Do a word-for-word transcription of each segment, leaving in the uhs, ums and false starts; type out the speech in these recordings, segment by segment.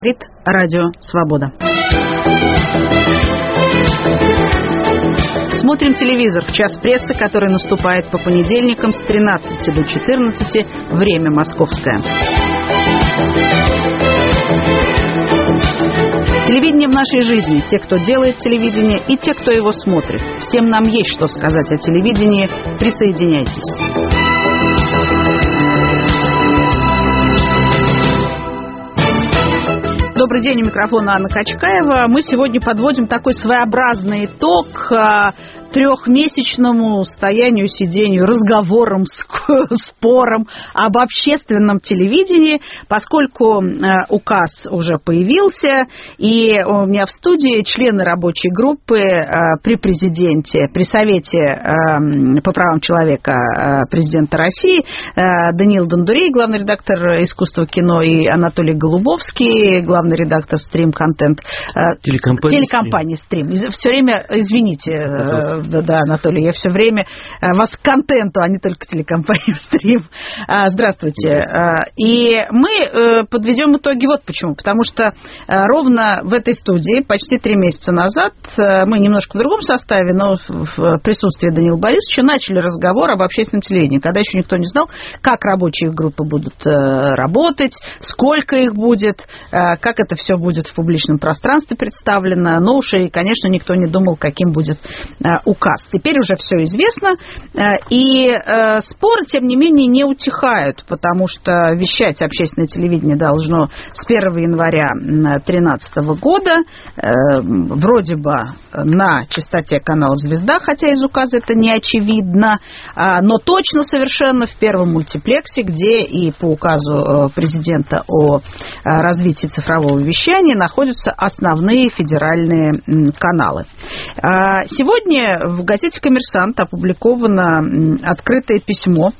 Говорит Радио Свобода. Смотрим телевизор в час прессы, который наступает по понедельникам с тринадцати до четырнадцати, время московское. Телевидение в нашей жизни. Те, кто делает телевидение, и те, кто его смотрит. Всем нам есть что сказать о телевидении. Присоединяйтесь. Добрый день, у микрофона Анна Качкаева. Мы сегодня подводим такой своеобразный итог трехмесячному стоянию, сидению, разговорам, спорам об общественном телевидении, поскольку э, указ уже появился, и у меня в студии члены рабочей группы э, при президенте, при Совете э, по правам человека э, президента России э, Даниил Дондурей, главный редактор «Искусства кино», и Анатолий Голубовский, главный редактор «Стрим Контент». Э, телекомпании, телекомпании «Стрим». Стрим. Все время, извините, э, Да, да, Анатолий, я все время вас к контенту, а не только к телекомпании «Стрим». Здравствуйте. И мы подведем итоги вот почему. Потому что ровно в этой студии почти три месяца назад мы немножко в другом составе, но в присутствии Даниила Борисовича начали разговор об общественном телевидении, когда еще никто не знал, как рабочие группы будут работать, сколько их будет, как это все будет в публичном пространстве представлено. Но уж и, конечно, никто не думал, каким будет указ. Теперь уже все известно, и споры, тем не менее, не утихают, потому что вещать общественное телевидение должно с первого января две тысячи тринадцатого года, вроде бы на частоте канала «Звезда», хотя из указа это не очевидно, но точно совершенно в первом мультиплексе, где и по указу президента о развитии цифрового вещания находятся основные федеральные каналы. Сегодня в газете «Коммерсант» опубликовано открытое письмо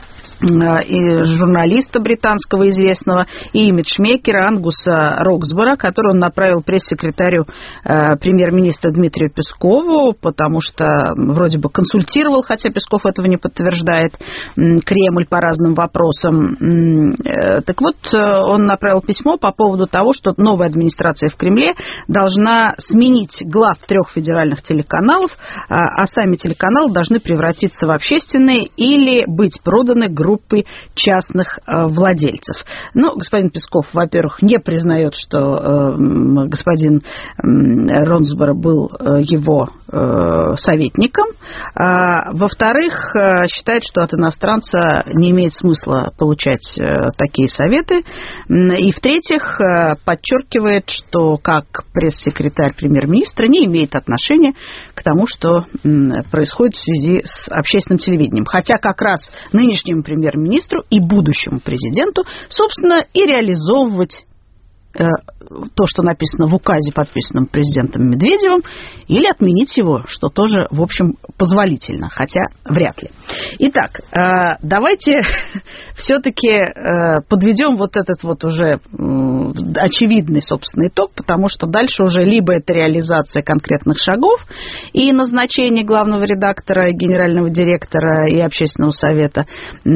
и журналиста британского известного и имиджмейкера Ангуса Роксбора, который он направил пресс-секретарю э, премьер-министра Дмитрию Пескову, потому что вроде бы консультировал, хотя Песков этого не подтверждает, Кремль по разным вопросам. Э, так вот, он направил письмо по поводу того, что новая администрация в Кремле должна сменить глав трех федеральных телеканалов, а, а сами телеканалы должны превратиться в общественные или быть проданы группы частных э, владельцев. Ну, господин Песков, во-первых, не признает, что э, господин э, Роксбор был э, его э, советником. А, во-вторых, э, считает, что от иностранца не имеет смысла получать э, такие советы. И в-третьих, э, подчеркивает, что как пресс-секретарь премьер-министра не имеет отношения к тому, что э, происходит в связи с общественным телевидением. Хотя как раз нынешнему премьер-министру и будущему президенту, собственно, и реализовывать э, то, что написано в указе, подписанном президентом Медведевым, или отменить его, что тоже, в общем, позволительно, хотя вряд ли. Итак, э, давайте все-таки э, подведем вот этот вот уже э, очевидный, собственно, итог, потому что дальше уже либо это реализация конкретных шагов и назначение главного редактора, генерального директора и общественного совета, э,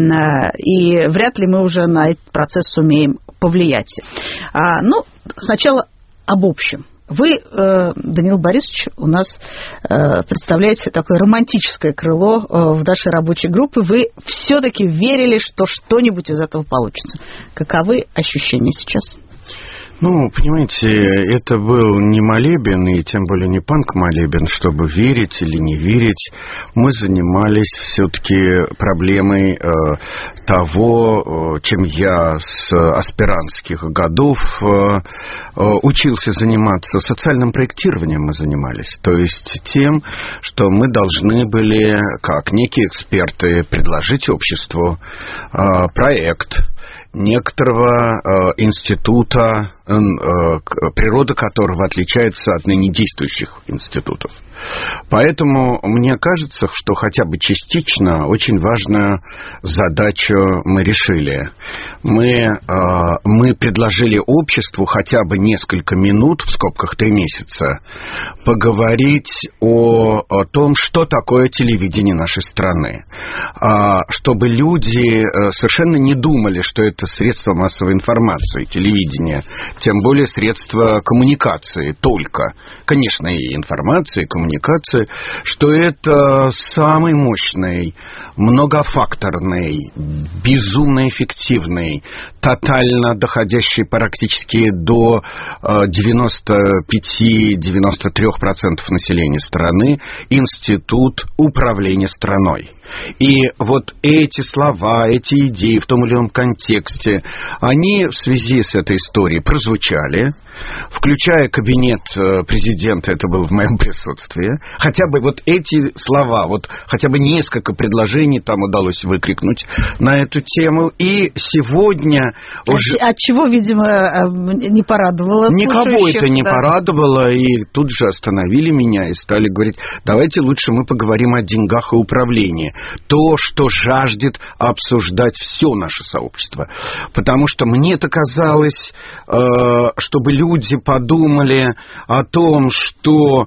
и вряд ли мы уже на этот процесс сумеем повлиять. А, ну, сначала об общем. Вы, э, Даниил Борисович, у нас э, представляете такое романтическое крыло э, в нашей рабочей группе. Вы все-таки верили, что что-нибудь из этого получится. Каковы ощущения сейчас? Ну, понимаете, это был не молебен, и тем более не панк-молебен, чтобы верить или не верить. Мы занимались все-таки проблемой э, того, э, чем я с аспирантских годов э, э, учился заниматься. Социальным проектированием мы занимались. То есть тем, что мы должны были, как некие эксперты, предложить обществу э, проект некоторого э, института, э, природа которого отличается от ныне действующих институтов. Поэтому мне кажется, что хотя бы частично очень важную задачу мы решили. Мы, э, мы предложили обществу хотя бы несколько минут, в скобках три месяца, поговорить о, о том, что такое телевидение нашей страны. Э, чтобы люди совершенно не думали, что это это средство массовой информации, телевидение, тем более средство коммуникации только. Конечно, и информации, и коммуникации, что это самый мощный, многофакторный, безумно эффективный, тотально доходящий практически до девяносто пять - девяносто три процента населения страны институт управления страной. И вот эти слова, эти идеи в том или ином контексте, они в связи с этой историей прозвучали, включая кабинет президента, это было в моем присутствии. Хотя бы вот эти слова, вот хотя бы несколько предложений там удалось выкрикнуть на эту тему. И сегодня уже... От чего, видимо, не порадовало Никого это не да. порадовало, и тут же остановили меня и стали говорить, давайте лучше мы поговорим о деньгах и управлении. То, что жаждет обсуждать все наше сообщество. Потому что мне-то казалось, э, чтобы люди подумали о том, что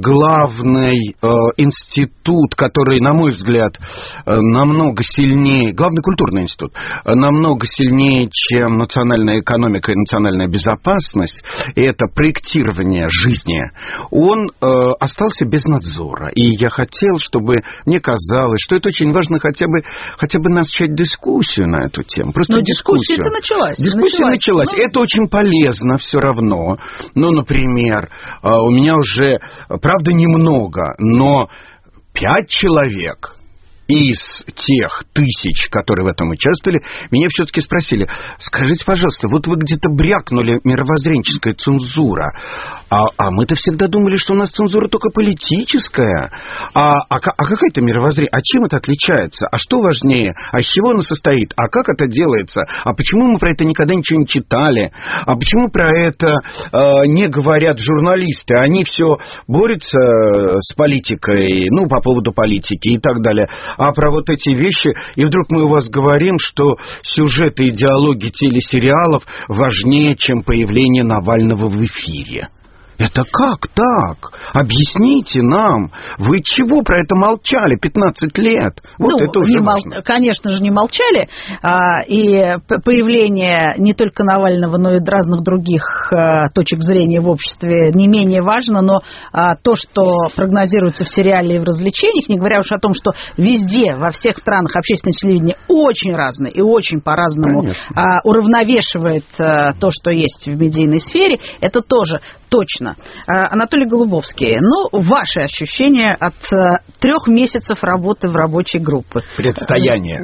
главный э, институт, который, на мой взгляд, э, намного сильнее, главный культурный институт, э, намного сильнее, чем национальная экономика и национальная безопасность, и это проектирование жизни, он э, остался без надзора. И я хотел, чтобы мне казалось, что это очень важно хотя бы, хотя бы начать дискуссию на эту тему. Просто но дискуссию. дискуссия-то началась. Дискуссия началась. началась. Ну... Это очень полезно все равно. Ну, например, у меня уже, правда, немного, но пять человек из тех тысяч, которые в этом участвовали, меня все-таки спросили, скажите, пожалуйста, вот вы где-то брякнули мировоззренческая цензура, а, а мы-то всегда думали, что у нас цензура только политическая, а, а, а какая-то мировоззрение, а чем это отличается, а что важнее, а из чего она состоит, а как это делается, а почему мы про это никогда ничего не читали, а почему про это э, не говорят журналисты, они все борются с политикой, ну, по поводу политики и так далее, а про вот эти вещи, и вдруг мы у вас говорим, что сюжеты, идеологии телесериалов важнее, чем появление Навального в эфире. Это как так? Объясните нам. Вы чего про это молчали пятнадцать лет? Вот ну, это уже мол... конечно же, не молчали. А, и появление не только Навального, но и разных других а, точек зрения в обществе не менее важно. Но а, то, что прогнозируется в сериале и в развлечениях, не говоря уж о том, что везде, во всех странах общественное телевидение очень разное и очень по-разному а, уравновешивает а, то, что есть в медийной сфере, это тоже точно. Анатолий Голубовский, ну, ваши ощущения от трех месяцев работы в рабочей группе? Предстояние.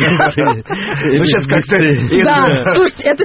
Ну, сейчас как-то... Да, слушайте, это...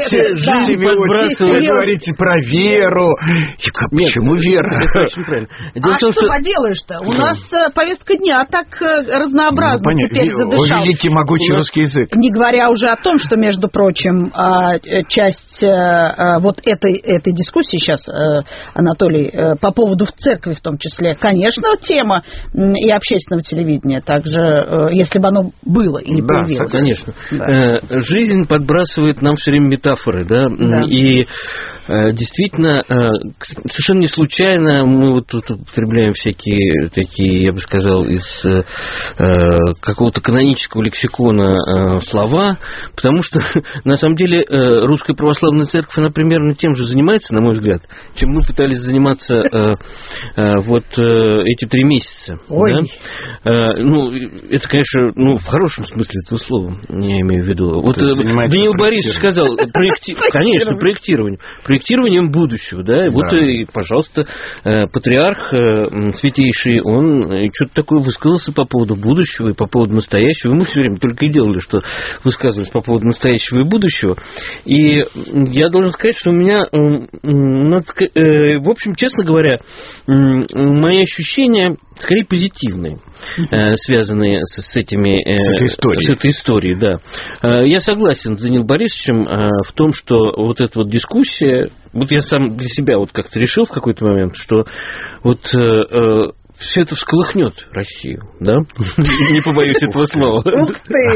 Вы говорите про веру. Почему вера? А что поделаешь-то? У нас повестка дня так разнообразна теперь задышала. О, великий могучий русский язык. Не говоря уже о том, что, между прочим, часть вот этой дискуссии сейчас... Анатолий, по поводу в церкви в том числе, конечно, тема и общественного телевидения, также, если бы оно было или да, появилось. Конечно. Да. Жизнь подбрасывает нам все время метафоры, да, да. И действительно, совершенно не случайно мы вот тут употребляем всякие такие, я бы сказал, из какого-то канонического лексикона слова, потому что, на самом деле, Русская Православная Церковь, она примерно тем же занимается, на мой взгляд, чем мы пытались заниматься э, э, вот э, эти три месяца. Да? Э, ну, это, конечно, ну, в хорошем смысле этого слова, я имею в виду. Вот э, Даниил Борисович сказал, проекти... конечно, проектированием. Проектированием будущего, да, и вот, да. И, пожалуйста, э, патриарх э, святейший, он э, что-то такое высказался по поводу будущего и по поводу настоящего. И мы все время только и делали, что высказывались по поводу настоящего и будущего. И я должен сказать, что у меня, э, надо сказать, в общем, честно говоря, мои ощущения скорее позитивные, связанные с, с этими... С этой историей. С этой историей, да. Я согласен с Даниилом Борисовичем в том, что вот эта вот дискуссия... Вот я сам для себя вот как-то решил в какой-то момент, что вот все это всколыхнет Россию, да? Не побоюсь этого слова. Ух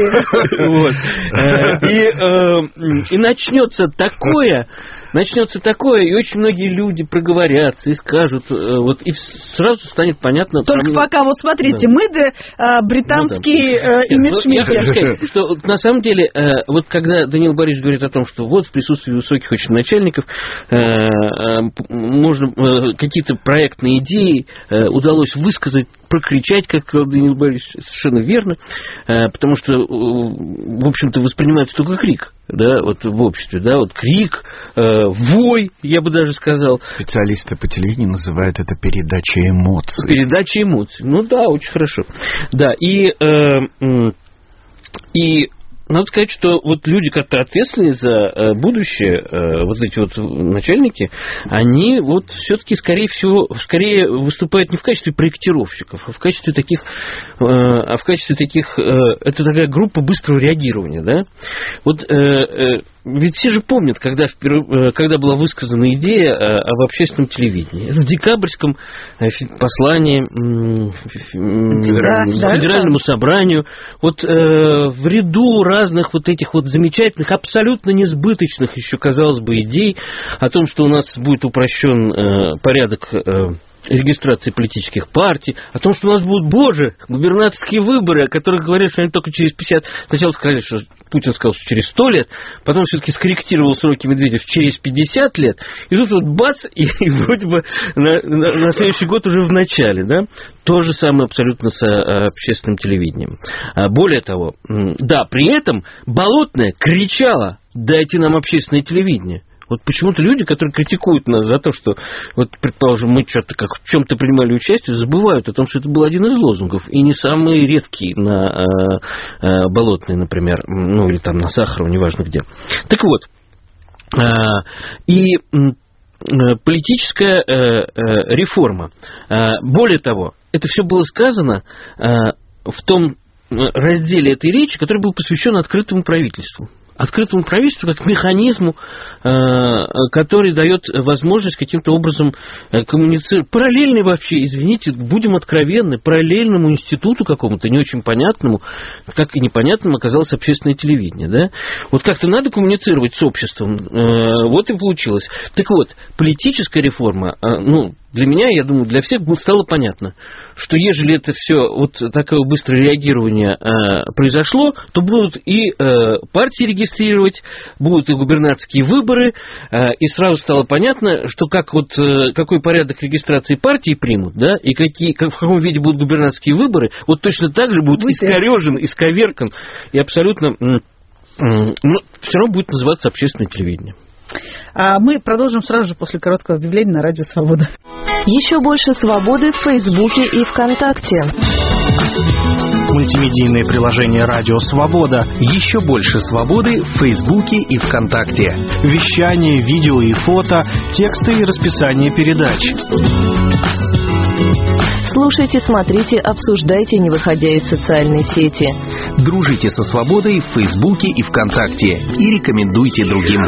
ты! И начнется такое, начнется такое, и очень многие люди проговорятся и скажут, вот, и сразу станет понятно... Только пока, вот смотрите, мы британский имиджмейкер. Я хочу сказать, что на самом деле, вот когда Даниил Борисович говорит о том, что вот в присутствии высоких очень начальников можно какие-то проектные идеи удалось высказать, прокричать, как Даниил Борисович, совершенно верно, потому что, в общем-то, воспринимается только крик, да, вот в обществе, да, вот крик, вой, я бы даже сказал. Специалисты по телевидению называют это передачей эмоций. Передачей эмоций, ну да, очень хорошо. Да, и... и надо сказать, что вот люди, которые ответственны за будущее, вот эти вот начальники, они вот все-таки, скорее всего, скорее выступают не в качестве проектировщиков, а в качестве таких, а в качестве таких, это такая группа быстрого реагирования, да. Вот ведь все же помнят, когда, впервые, когда была высказана идея об общественном телевидении. Это в декабрьском послании Федеральному, да, Федеральному да. собранию. Вот э, в ряду разных вот этих вот замечательных, абсолютно несбыточных еще, казалось бы, идей о том, что у нас будет упрощен э, порядок э, регистрации политических партий, о том, что у нас будут, боже, губернаторские выборы, о которых говорят, что они только через пятьдесят... Сначала сказали, что Путин сказал, что через сто лет, потом все-таки скорректировал сроки Медведев через пятьдесят лет, и тут вот бац, и, и вроде бы на, на, на следующий год уже в начале, да? То же самое абсолютно с а, общественным телевидением. А, более того, да, при этом Болотная кричала: дайте нам общественное телевидение. Вот почему-то люди, которые критикуют нас за то, что, вот, предположим, мы что-то как в чем-то принимали участие, забывают о том, что это был один из лозунгов, и не самый редкий на э, э, Болотной, например, ну или там на Сахарова, неважно где. Так вот, э, и э, политическая э, э, реформа. Э, более того, это все было сказано э, в том разделе этой речи, который был посвящен открытому правительству. Открытому правительству как механизму, который дает возможность каким-то образом коммуницировать. Параллельный вообще, извините, будем откровенны, параллельному институту какому-то, не очень понятному, как и непонятным оказалось общественное телевидение. Да? Вот как-то надо коммуницировать с обществом, вот и получилось. Так вот, политическая реформа, ну, для меня, я думаю, для всех стало понятно, что ежели это все вот такое быстрое реагирование э, произошло, то будут и э, партии регистрировать, будут и губернаторские выборы, э, и сразу стало понятно, что как вот, э, какой порядок регистрации партии примут, да, и какие, как, в каком виде будут губернаторские выборы, вот точно так же будут искорежен, исковеркан, и абсолютно, э, э, ну, все равно будет называться общественное телевидение. А мы продолжим сразу же после короткого объявления на Радио Свобода. Еще больше свободы в Фейсбуке и ВКонтакте. Мультимедийное приложение «Радио Свобода». Еще больше свободы в Фейсбуке и ВКонтакте. Вещание, видео и фото, тексты и расписание передач. Слушайте, смотрите, обсуждайте, не выходя из социальной сети. Дружите со свободой в Фейсбуке и ВКонтакте. И рекомендуйте другим.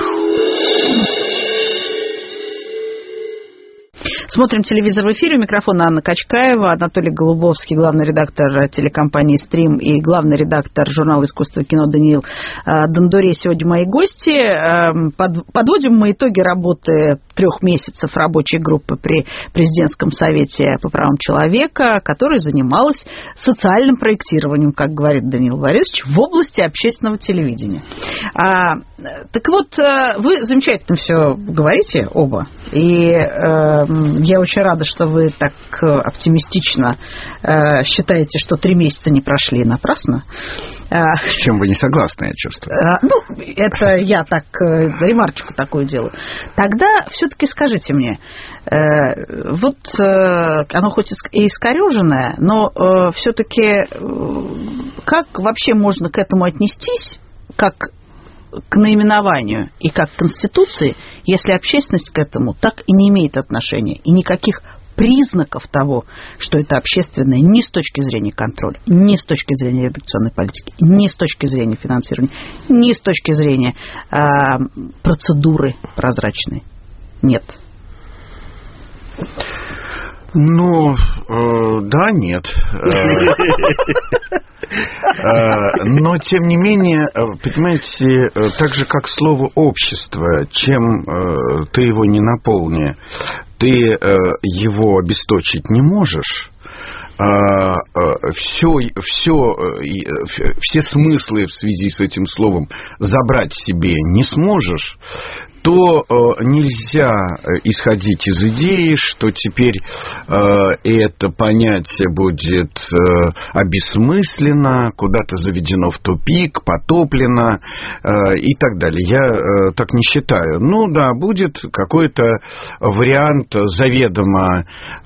Смотрим телевизор в эфире. У микрофона Анна Качкаева, Анатолий Голубовский, главный редактор телекомпании «Стрим» и главный редактор журнала «Искусство и кино» Даниил Дондуре. Сегодня мои гости. Подводим мы итоги работы трех месяцев рабочей группы при Президентском совете по правам человека, которая занималась социальным проектированием, как говорит Даниил Борисович, в области общественного телевидения. А, так вот, вы замечательно все говорите оба, и э, я очень рада, что вы так оптимистично э, считаете, что три месяца не прошли напрасно. С чем вы не согласны, я чувствую. Ну, это я так, ремарочку такую делаю. Тогда все-таки скажите мне, вот оно хоть и искореженное, но все-таки как вообще можно к этому отнестись, как к наименованию и как к Конституции, если общественность к этому так и не имеет отношения, и никаких признаков того, что это общественное ни с точки зрения контроля, ни с точки зрения редакционной политики, ни с точки зрения финансирования, ни с точки зрения э, процедуры прозрачной. Нет. Ну, да, нет. Но, тем не менее, понимаете, так же, как слово «общество», чем ты его не наполни, ты его обесточить не можешь. Все, все, все смыслы в связи с этим словом забрать себе не сможешь, то э, нельзя исходить из идеи, что теперь э, это понятие будет э, обесмыслено, куда-то заведено в тупик, потоплено э, и так далее. Я э, так не считаю. Ну да, будет какой-то вариант заведомо э,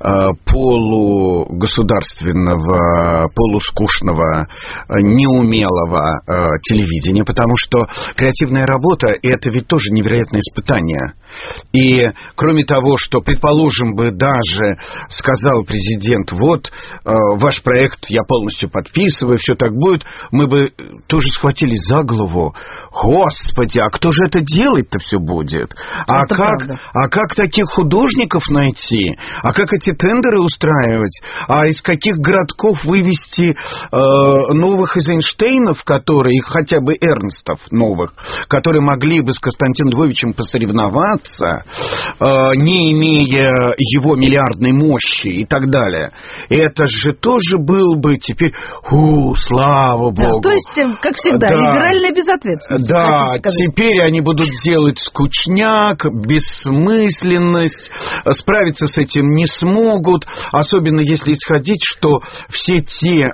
полугосударственного, полускучного, неумелого э, телевидения, потому что креативная работа – это ведь тоже невероятное испытания. И кроме того, что, предположим бы, даже сказал президент, вот, э, ваш проект я полностью подписываю, все так будет, мы бы тоже схватились за голову. Господи, а кто же это делать-то все будет? А как, а как таких художников найти? А как эти тендеры устраивать? А из каких городков вывести э, новых Эйзенштейнов, которые, хотя бы Эрнстов новых, которые могли бы с Константином Львовичем посоревноваться, не имея его миллиардной мощи и так далее. Это же тоже был бы теперь, у, слава богу. Да, то есть, как всегда, да, либеральная безответственность. Да, теперь они будут делать скучняк, бессмысленность, справиться с этим не смогут, особенно если исходить, что все те,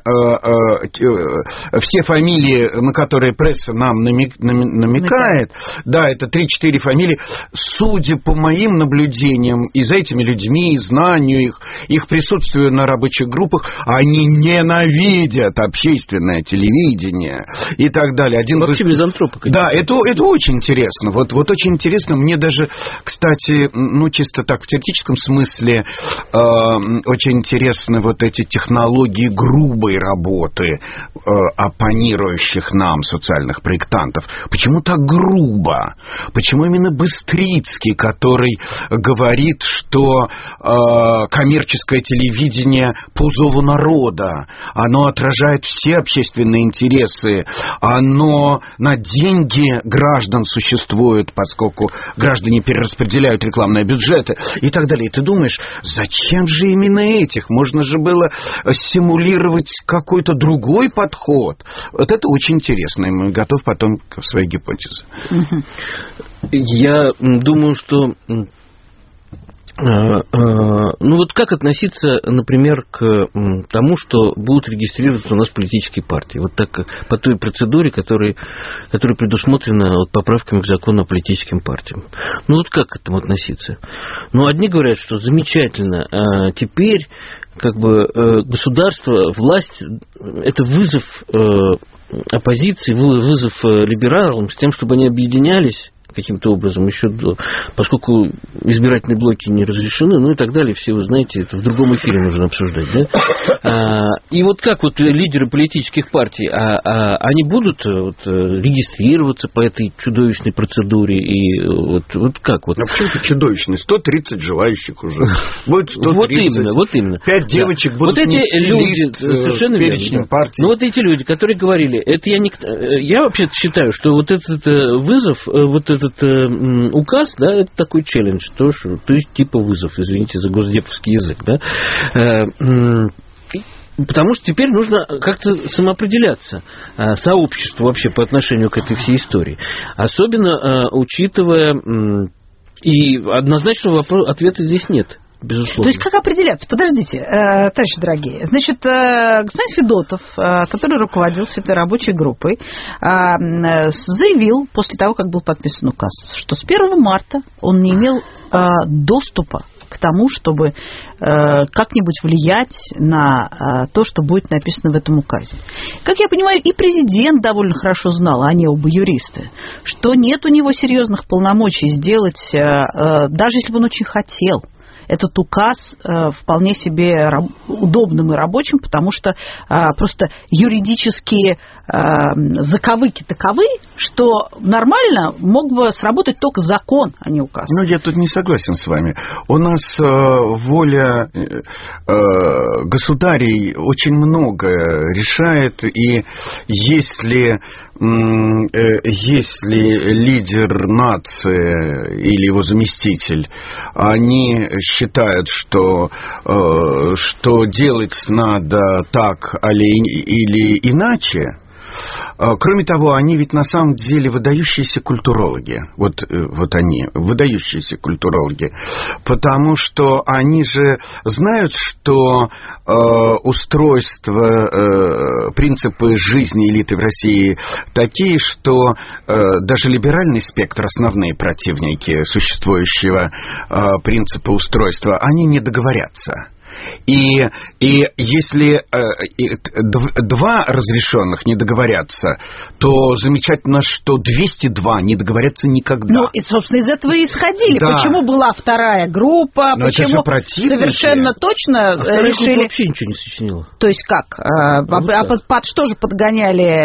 все фамилии, на которые пресса нам намекает, да, это три-четыре фамилии, судя по моим наблюдениям, и за этими людьми, и знанию их, их присутствию на рабочих группах, они ненавидят общественное телевидение и так далее. Один Вообще вы... мизантропы. Да, это, это очень интересно. Вот, вот очень интересно. Мне даже, кстати, ну, чисто так, в теоретическом смысле, э, очень интересны вот эти технологии грубой работы э, оппонирующих нам социальных проектантов. Почему так грубо? Почему именно Быстрицкий, который говорит, что э, коммерческое телевидение по зову народа, оно отражает все общественные интересы, оно на деньги граждан существует, поскольку граждане перераспределяют рекламные бюджеты и так далее. И ты думаешь, зачем же именно этих? Можно же было симулировать какой-то другой подход. Вот это очень интересно, и мы готовы потом к своей гипотезе. Я думаю, что... Ну вот как относиться, например, к тому, что будут регистрироваться у нас политические партии? Вот так, по той процедуре, которая, которая предусмотрена вот поправками к закону о политическим партиям. Ну вот как к этому относиться? Ну, одни говорят, что замечательно, а теперь как бы государство, власть, это вызов оппозиции, вызов либералам с тем, чтобы они объединялись каким-то образом еще до... Поскольку избирательные блоки не разрешены, ну и так далее, все вы знаете, это в другом эфире нужно обсуждать, да? А, и вот как вот лидеры политических партий, а, а, они будут вот, регистрироваться по этой чудовищной процедуре, и вот, вот как вот? А почему это чудовищный? сто тридцать желающих уже. Будет сто тридцать. Вот именно, вот именно. Пять девочек да. будут вот эти люди, лист, совершенно верно. Ну вот эти люди, которые говорили, это я не... Я вообще-то считаю, что вот этот вызов, вот этот этот э, указ, да, это такой челлендж, то, что, то есть типа вызов, извините за госдеповский язык, да, э, э, потому что теперь нужно как-то самоопределяться э, сообществу вообще по отношению к этой всей истории, особенно э, учитывая, э, и однозначного вопроса, ответа здесь нет. Безусловно. То есть как определяться? Подождите, э, товарищи дорогие. Значит, э, господин Федотов, э, который руководил всей этой рабочей группой, э, заявил после того, как был подписан указ, что с первого марта он не имел э, доступа к тому, чтобы э, как-нибудь влиять на э, то, что будет написано в этом указе. Как я понимаю, и президент довольно хорошо знал, а они оба юристы, что нет у него серьезных полномочий сделать, э, э, даже если бы он очень хотел, этот указ вполне себе удобным и рабочим, потому что просто юридические заковыки таковы, что нормально мог бы сработать только закон, а не указ. Ну, я тут не согласен с вами. У нас э, воля э, государей очень многое решает, и если, э, если лидер нации или его заместитель, они считают, что, э, что делать надо так или, или иначе. Кроме того, они ведь на самом деле выдающиеся культурологи. Вот, вот они, выдающиеся культурологи. Потому что они же знают, что э, устройство, э, принципы жизни элиты в России такие, что э, даже либеральный спектр, основные противники существующего э, принципа устройства, они не договорятся. И, и если э, и, два разрешенных не договорятся, то замечательно, что двести два не договорятся никогда. Ну, и, собственно, из этого и исходили. Да. Почему была вторая группа, но почему совершенно точно а решили... вообще ничего не сочинила. То есть как? А, ну, а под, под что же подгоняли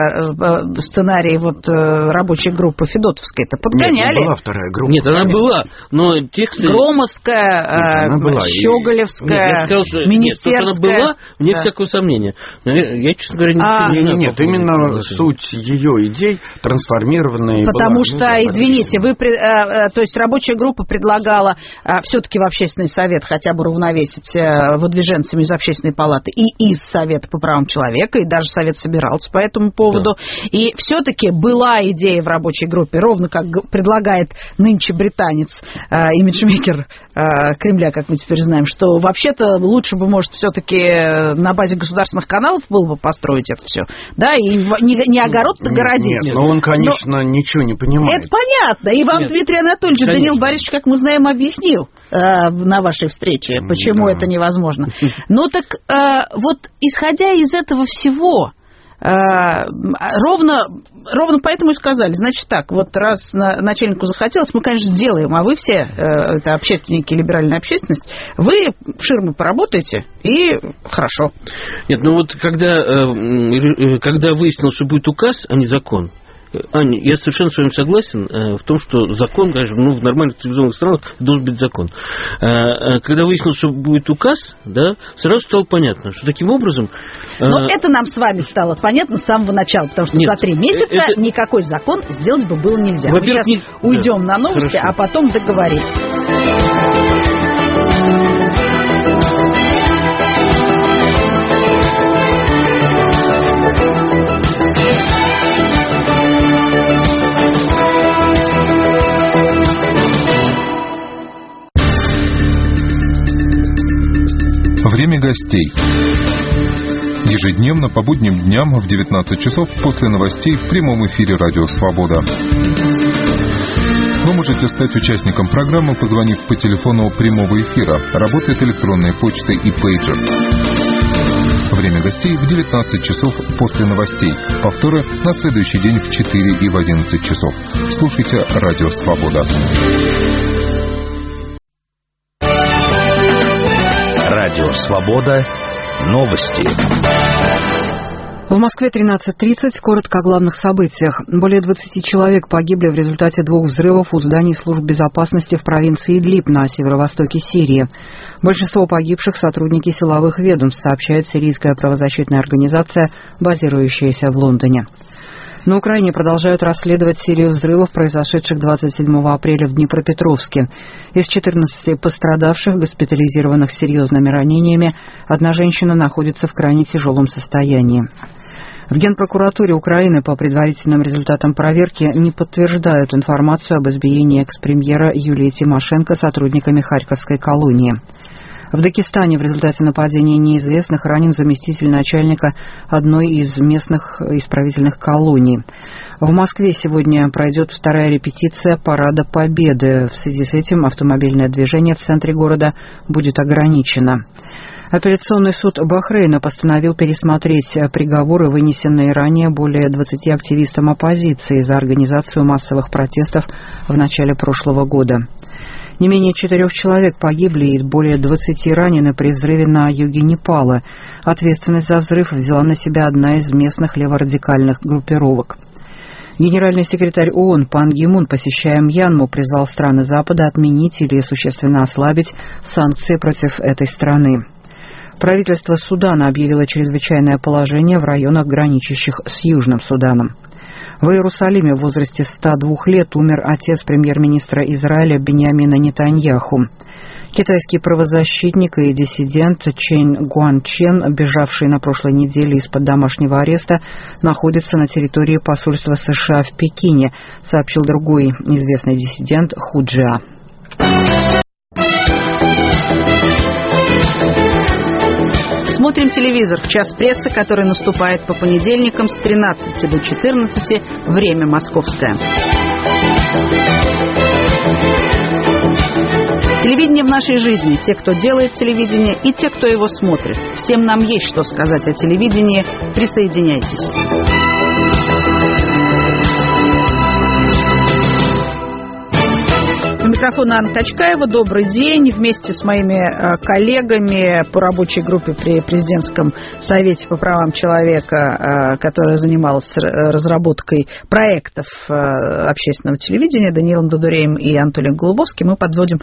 э, сценарий вот, э, рабочей группы Федотовской-то? Подгоняли? Нет, не была вторая группа. Нет, она была, но тексты... Громовская, э, Щеголевская... Я сказал, что министерская. Нет, она была, вне да. всякого сомнения. Но я, я, честно говоря, не а, не Нет, нет именно суть ее идей трансформированная. Потому была, что, ну, извините, вы, а, то есть рабочая группа предлагала а, все-таки в общественный совет хотя бы равновесить а, выдвиженцами из общественной палаты и из Совета по правам человека, и даже совет собирался по этому поводу. Да. И все-таки была идея в рабочей группе, ровно как предлагает нынче британец, а, имиджмейкер а, Кремля, как мы теперь знаем, что вообще это лучше бы, может, все-таки на базе государственных каналов было бы построить это все, да, и не, не огород-то городить. Нет, но он, конечно, но ничего не понимает. Это понятно, и вам, нет, Дмитрий Анатольевич, конечно. Даниил Борисович, как мы знаем, объяснил э, на вашей встрече, почему да. это невозможно. Ну так э, вот, исходя из этого всего, Ровно, ровно поэтому и сказали, значит так, вот раз начальнику захотелось, мы, конечно, сделаем, а вы все, это общественники, либеральная общественность, вы в ширмы поработаете, и хорошо. Нет, ну вот когда, когда выяснилось, что будет указ, а не закон, Аня, я совершенно с вами согласен э, в том, что закон, конечно, ну, в нормальных цивилизованных странах должен быть закон. Э, когда выяснилось, что будет указ, да, сразу стало понятно, что таким образом... Э, Но это нам с вами стало понятно с самого начала, потому что нет, за три месяца это... никакой закон сделать бы было нельзя. Мы сейчас не... уйдем да, на новости, хорошо. А потом договорим. Время гостей. Ежедневно по будним дням в девятнадцать часов после новостей в прямом эфире «Радио Свобода». Вы можете стать участником программы, позвонив по телефону прямого эфира. Работает электронная почта и пейджер. Время гостей в девятнадцать часов после новостей. Повторы на следующий день в четыре и в одиннадцать часов. Слушайте «Радио Свобода». Радио «Свобода». Новости. В Москве тринадцать тридцать. Коротко о главных событиях. Более двадцати человек погибли в результате двух взрывов у зданий служб безопасности в провинции Идлиб на северо-востоке Сирии. Большинство погибших — сотрудники силовых ведомств, сообщает сирийская правозащитная организация, базирующаяся в Лондоне. На Украине продолжают расследовать серию взрывов, произошедших двадцать седьмого апреля в Днепропетровске. Из четырнадцати пострадавших, госпитализированных с серьезными ранениями, одна женщина находится в крайне тяжелом состоянии. В Генпрокуратуре Украины по предварительным результатам проверки не подтверждают информацию об избиении экс-премьера Юлии Тимошенко сотрудниками Харьковской колонии. В Дагестане в результате нападения неизвестных ранен заместитель начальника одной из местных исправительных колоний. В Москве сегодня пройдет вторая репетиция Парада Победы. В связи с этим автомобильное движение в центре города будет ограничено. Апелляционный суд Бахрейна постановил пересмотреть приговоры, вынесенные ранее более двадцати активистам оппозиции за организацию массовых протестов в начале прошлого года. Не менее четырех человек погибли и более двадцати ранены при взрыве на юге Непала. Ответственность за взрыв взяла на себя одна из местных леворадикальных группировок. Генеральный секретарь ООН Пан Ги Мун, посещая Мьянму, призвал страны Запада отменить или существенно ослабить санкции против этой страны. Правительство Судана объявило чрезвычайное положение в районах, граничащих с Южным Суданом. В Иерусалиме в возрасте ста двух лет умер отец премьер-министра Израиля Биньямина Нетаньяху. Китайский правозащитник и диссидент Чен Гуанчен, бежавший на прошлой неделе из-под домашнего ареста, находится на территории посольства США в Пекине, сообщил другой известный диссидент Ху Джиа. Смотрим телевизор. Час прессы, который наступает по понедельникам с тринадцати до четырнадцати, время московское. Телевидение в нашей жизни. Те, кто делает телевидение, и те, кто его смотрит. Всем нам есть что сказать о телевидении. Присоединяйтесь. У микрофона Анна Качкаева. Добрый день. Вместе с моими коллегами по рабочей группе при Президентском совете по правам человека, которая занималась разработкой проектов общественного телевидения, Даниилом Дудуреем и Анатолием Голубовским, мы подводим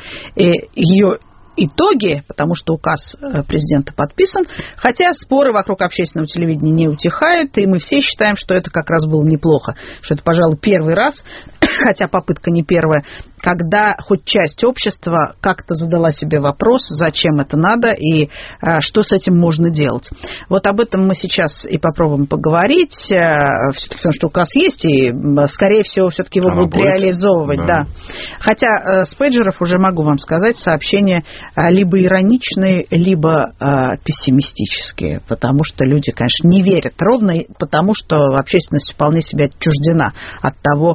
ее итоги, потому что указ президента подписан, хотя споры вокруг общественного телевидения не утихают, и мы все считаем, что это как раз было неплохо, что это, пожалуй, первый раз, хотя попытка не первая, когда хоть часть общества как-то задала себе вопрос, зачем это надо и а, что с этим можно делать. Вот об этом мы сейчас и попробуем поговорить, а, все-таки потому что указ есть, и, скорее всего, все-таки его Она будут будет. реализовывать. Да. Да. Хотя а, с пейджеров уже могу вам сказать, сообщения а, либо ироничные, либо а, пессимистические, потому что люди, конечно, не верят, ровно потому, что общественность вполне себе отчуждена от того,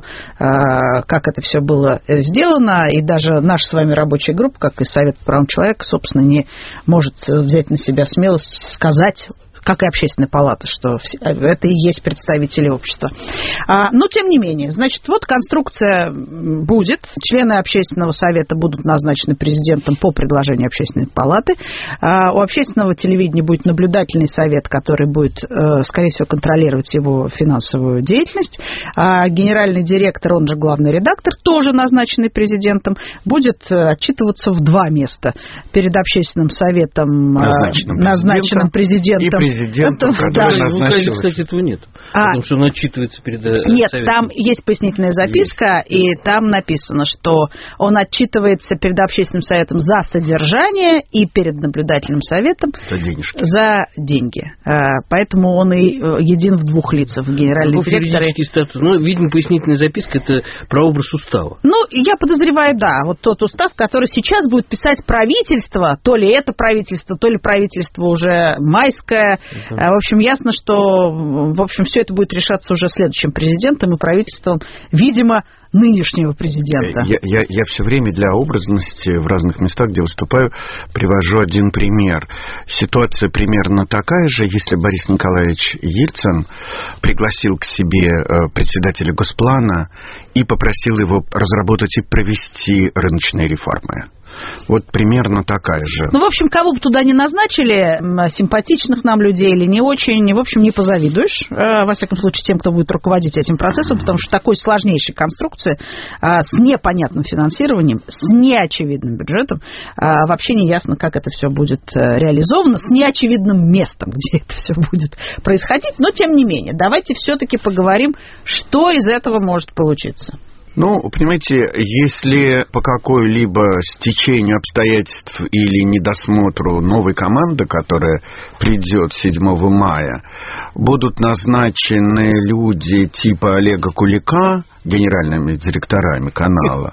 а, как это все было сделано, и даже наша с вами рабочая группа, как и Совет по правам человека, собственно, не может взять на себя смелость сказать, как и Общественная палата, что это и есть представители общества. А, но, тем не менее, значит, вот конструкция будет. Члены Общественного совета будут назначены президентом по предложению Общественной палаты. А, у Общественного телевидения будет наблюдательный совет, который будет, скорее всего, контролировать его финансовую деятельность. А генеральный директор, он же главный редактор, тоже назначенный президентом, будет отчитываться в два места. Перед Общественным советом, назначенным, назначенным президентом. президентом Президентом, это, который да, назначил... кстати, этого нет. А, потому что он отчитывается перед Нет, советом. Там есть пояснительная записка, есть. И там написано, что он отчитывается перед Общественным советом за содержание и перед наблюдательным советом за, денежки. за деньги. Поэтому он и един в двух лицах, генеральный директор. Статус. Ну, видимо, пояснительная записка – это про образ устава. Ну, я подозреваю, да. Вот тот устав, который сейчас будет писать правительство, то ли это правительство, то ли правительство уже майское. Uh-huh. В общем, ясно, что в общем, все это будет решаться уже следующим президентом и правительством, видимо, нынешнего президента. Я, я, я все время для образности в разных местах, где выступаю, привожу один пример. Ситуация примерно такая же, если Борис Николаевич Ельцин пригласил к себе председателя Госплана и попросил его разработать и провести рыночные реформы. Вот примерно такая же. Ну, в общем, кого бы туда ни назначили, симпатичных нам людей или не очень, в общем, не позавидуешь, во всяком случае, тем, кто будет руководить этим процессом, потому что такой сложнейшей конструкции с непонятным финансированием, с неочевидным бюджетом, вообще не ясно, как это все будет реализовано, с неочевидным местом, где это все будет происходить. Но, тем не менее, давайте все-таки поговорим, что из этого может получиться. Ну, понимаете, если по какой-либо стечению обстоятельств или недосмотру новой команды, которая придет седьмого мая, будут назначены люди типа Олега Кулика генеральными директорами канала,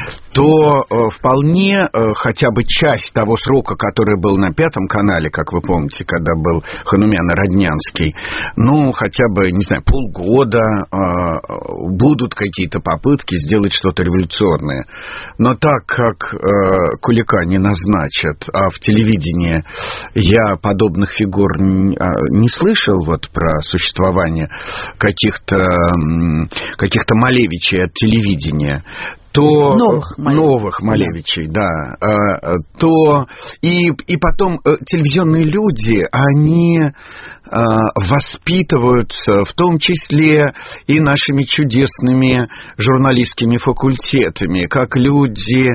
то э, вполне э, хотя бы часть того срока, который был на Пятом канале, как вы помните, когда был Ханумян и Роднянский, ну, хотя бы, не знаю, полгода э, будут какие-то попытки сделать что-то революционное. Но так как э, Кулика не назначат, а в телевидении я подобных фигур не, не слышал вот про существование каких-то, каких-то малевичей от телевидения, то новых Малевичей, новых Малевичей да. Да, то и, и потом телевизионные люди, они воспитываются в том числе и нашими чудесными журналистскими факультетами, как люди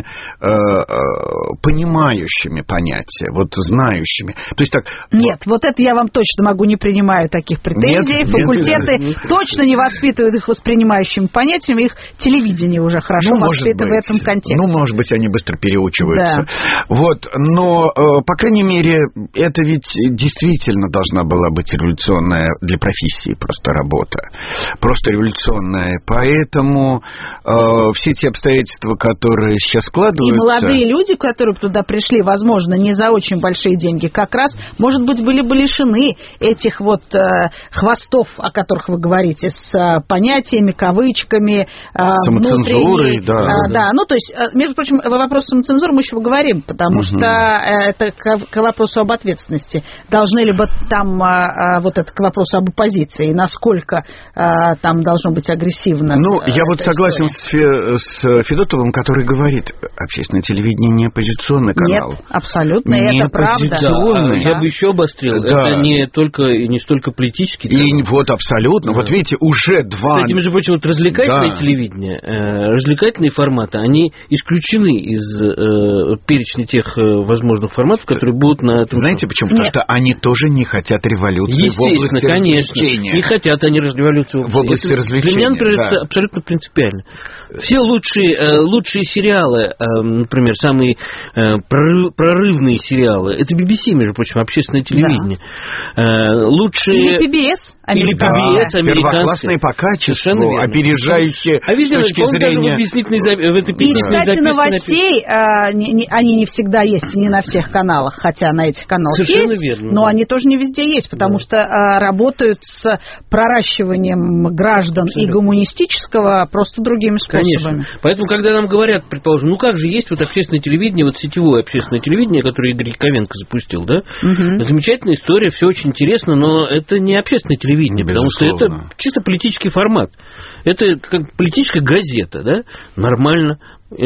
понимающими понятия, вот знающими. То есть так. Нет, вот это я вам точно могу, не принимаю таких претензий. Нет, факультеты нет, точно не воспитывают их воспринимающими понятиями, их телевидение уже хорошо ну, воспитывает в этом контексте. Ну, может быть, они быстро переучиваются. Да. Вот, но, по крайней мере, это ведь действительно должна была быть революционная для профессии просто работа. Просто революционная. Поэтому э, все те обстоятельства, которые сейчас складываются... И молодые люди, которые туда пришли, возможно, не за очень большие деньги, как раз, может быть, были бы лишены этих вот э, хвостов, о которых вы говорите, с э, понятиями, кавычками, э, самоцензурой, да, э, да. Да, ну, то есть, э, между прочим, вопрос самоцензуры мы еще поговорим, потому угу. что э, это к, к вопросу об ответственности. Должны ли быть там э, вот это к вопросу об оппозиции, насколько э, там должно быть агрессивно. Ну, э, я вот согласен с, Фе, с Федотовым, который говорит, общественное телевидение не оппозиционный канал. Нет, абсолютно, не это правда. Да, я бы еще обострил, да. Это не только не столько политический канал. И вот абсолютно, да. Вот видите, уже два... Кстати, между прочим, вот развлекательное да. телевидение, э, развлекательные форматы, они исключены из э, перечня тех э, возможных форматов, которые будут на... Знаете почему? Потому Нет. что они тоже не хотят революции в области конечно. развлечения. Не хотят они революцию в области это, развлечения. Для меня, например, да. это абсолютно принципиально. Все лучшие, э, лучшие сериалы, э, например, самые э, прорыв, прорывные сериалы, это би би си, между прочим, общественное телевидение. Да. Э, лучшие... Или пи би эс. Или пи би эс, да, первоклассные по качеству, опережающие а везде, с точки зрения... В этой и, кстати, новостей, а, не, не, они не всегда есть, не на всех каналах, хотя на этих каналах совершенно есть, верно, но да. они тоже не везде есть, потому да. что а, работают с проращиванием граждан абсолютно. И гуманистического просто другими способами. Конечно. Поэтому, когда нам говорят, предположим, ну как же есть вот общественное телевидение, вот сетевое общественное телевидение, которое Игорь Яковенко запустил, да? Угу. Замечательная история, все очень интересно, но это не общественное телевидение, потому что это чисто политический формат. Это как политическая газета, да? Нормально.